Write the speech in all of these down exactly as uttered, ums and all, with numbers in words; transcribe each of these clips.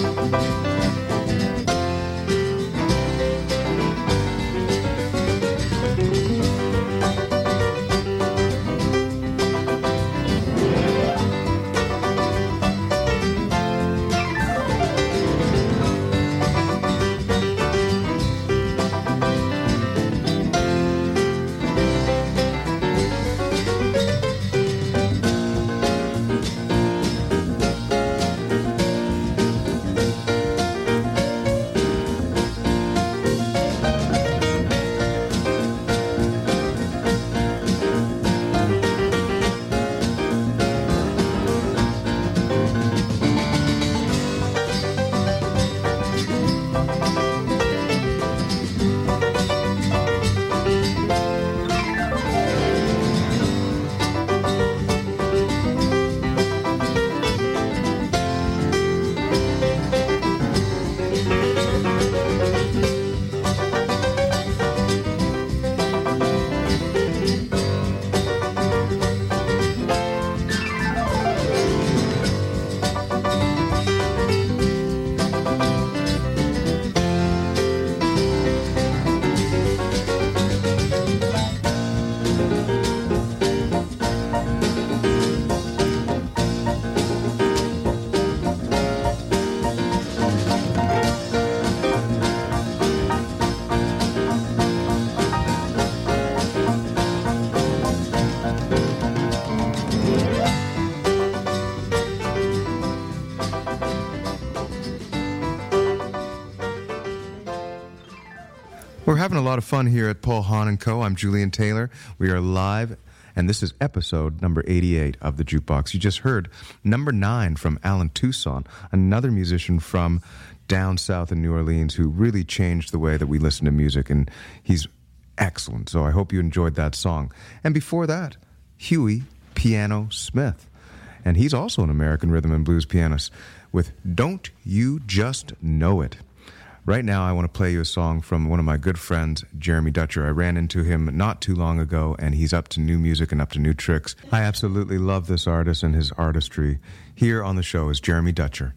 We're having a lot of fun here at Paul Hahn and Co. I'm Julian Taylor. We are live, and this is episode number eighty-eight of the Jukebox. You just heard number nine from Alan Toussaint, another musician from down south in New Orleans who really changed the way that we listen to music, and he's excellent. So I hope you enjoyed that song. And before that, Huey Piano Smith. And he's also an American rhythm and blues pianist with Don't You Just Know It. Right now, I want to play you a song from one of my good friends, Jeremy Dutcher. I ran into him not too long ago, and he's up to new music and up to new tricks. I absolutely love this artist and his artistry. Here on the show is Jeremy Dutcher.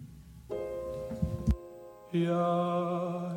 Ya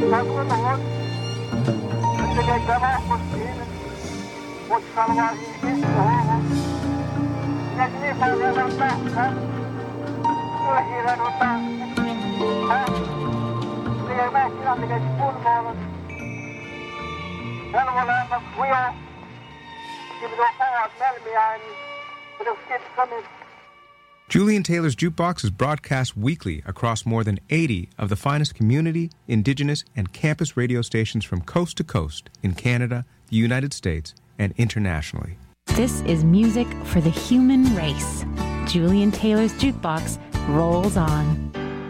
Julian Taylor's Jukebox is broadcast weekly across more than eighty of the finest community, indigenous, and campus radio stations from coast to coast in Canada, the United States, and internationally. This is music for the human race. Julian Taylor's Jukebox rolls on.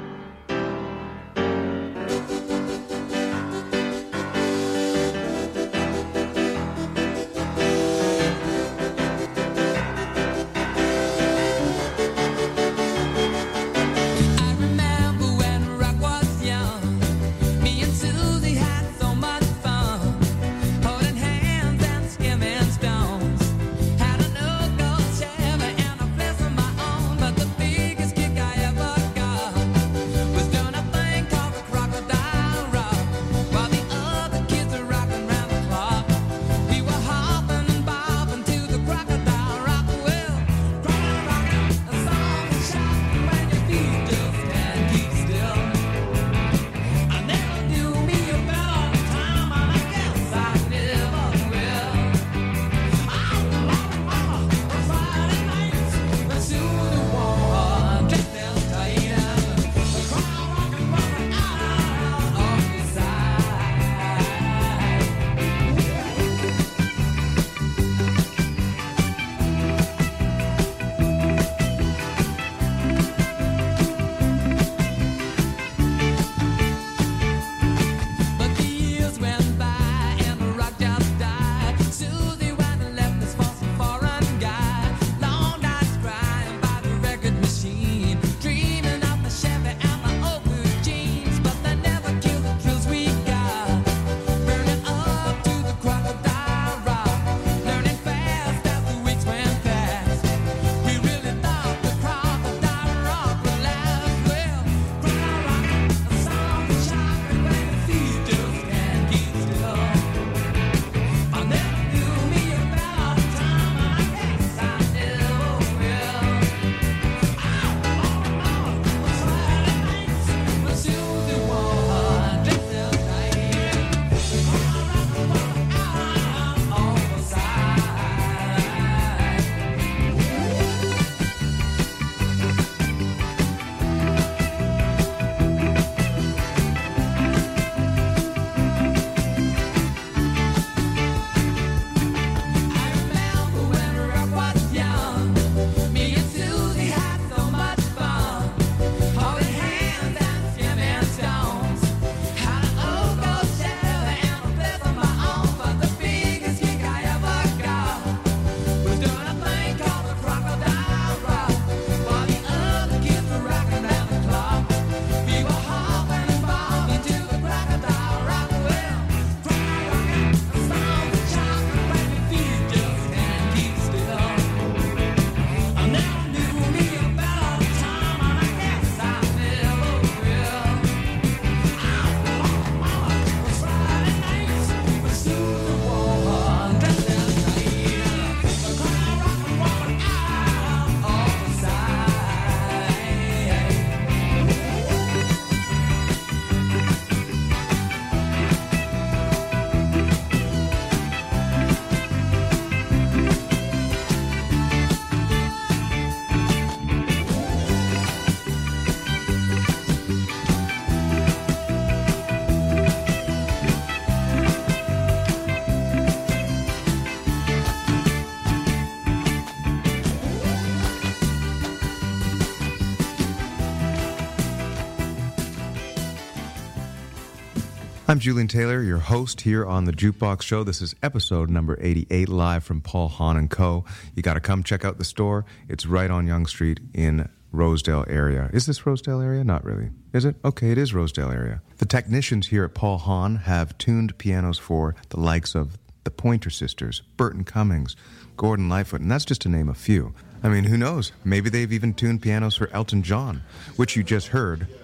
I'm Julian Taylor, your host here on the Jukebox Show. This is episode number eighty-eight, live from Paul Hahn and Co. You got to come check out the store. It's right on Yonge Street in Rosedale area. Is this Rosedale area? Not really. Is it? Okay, it is Rosedale area. The technicians here at Paul Hahn have tuned pianos for the likes of the Pointer Sisters, Burton Cummings, Gordon Lightfoot, and that's just to name a few. I mean, who knows? Maybe they've even tuned pianos for Elton John, which you just heard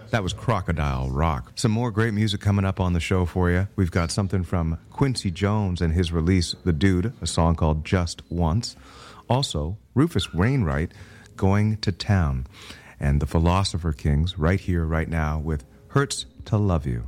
That was Crocodile Rock. Some more great music coming up on the show for you. We've got something from Quincy Jones and his release, The Dude, a song called Just Once. Also, Rufus Wainwright, Going to Town. And the Philosopher Kings, right here, right now, with Hurts to Love You.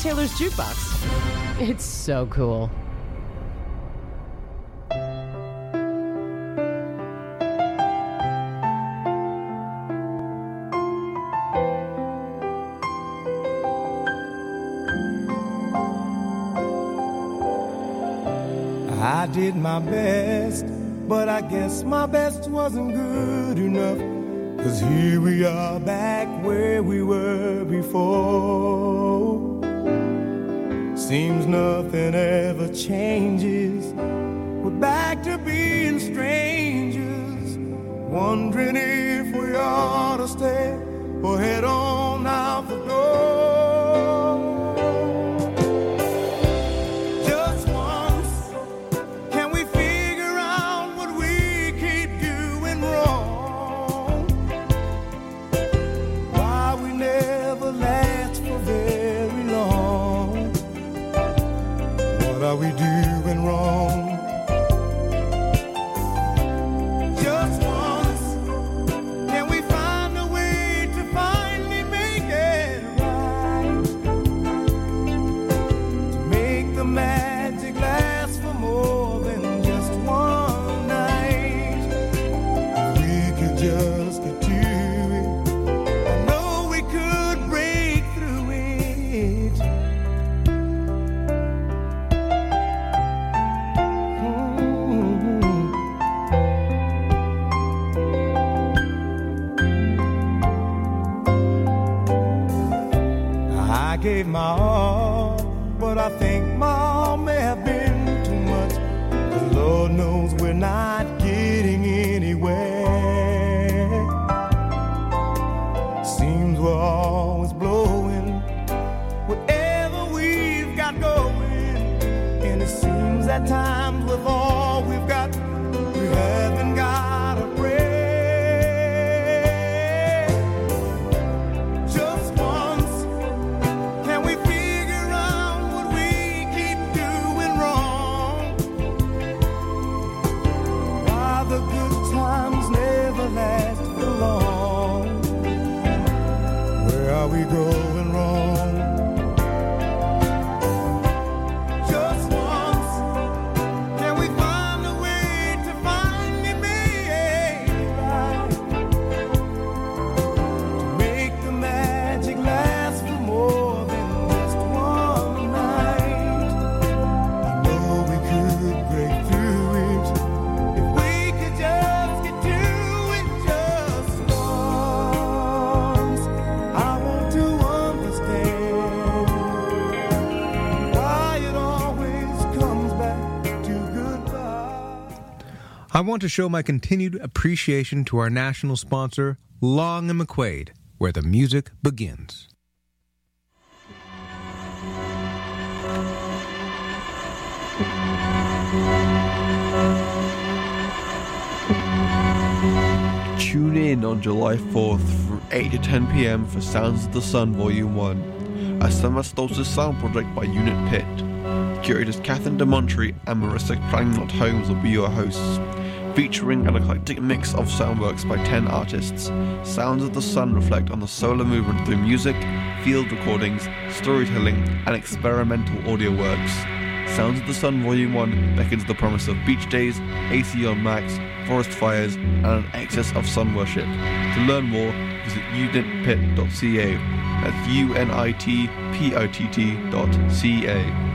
Taylor's Jukebox. It's so cool. I did my best, but I guess my best wasn't good enough. 'Cause here we are back where we were before. Seems nothing ever changes. We're back to being strangers, wondering if we ought to stay or head on out the door. Are we doing wrong? Just once, can we find a way to finally make it right? To make the magic last for more than just one night. If we could just get to it, I know we could break through it. I gave my all, but I think my all may have been too much. 'Cause Lord knows we're not getting anywhere. Seems we're always blowing whatever we've got going. And it seems at times with all we've got, we haven't got a prayer. Are we going wrong? Just once, can we find a way to finally make it right? To make the magic last for more than just one night. I know we could break through it if we could just get to it just once. I want to understand why it always comes back to goodbye. I want to show my continued appreciation to our national sponsor, Long and McQuaid, where the music begins. Tune in on July fourth from eight to ten p.m. for Sounds of the Sun Volume one, a summer solstice sound project by Unit Pit. Curators Catherine DeMontry and Marissa Crangnot Holmes will be your hosts, featuring an eclectic mix of soundworks by ten artists. Sounds of the Sun reflect on the solar movement through music, field recordings, storytelling, and experimental audio works. Sounds of the Sun Volume one beckons the promise of beach days, A C on max, forest fires, and an excess of sun worship. To learn more, visit unitpit dot c a. That's U N I T P I T T dot C A.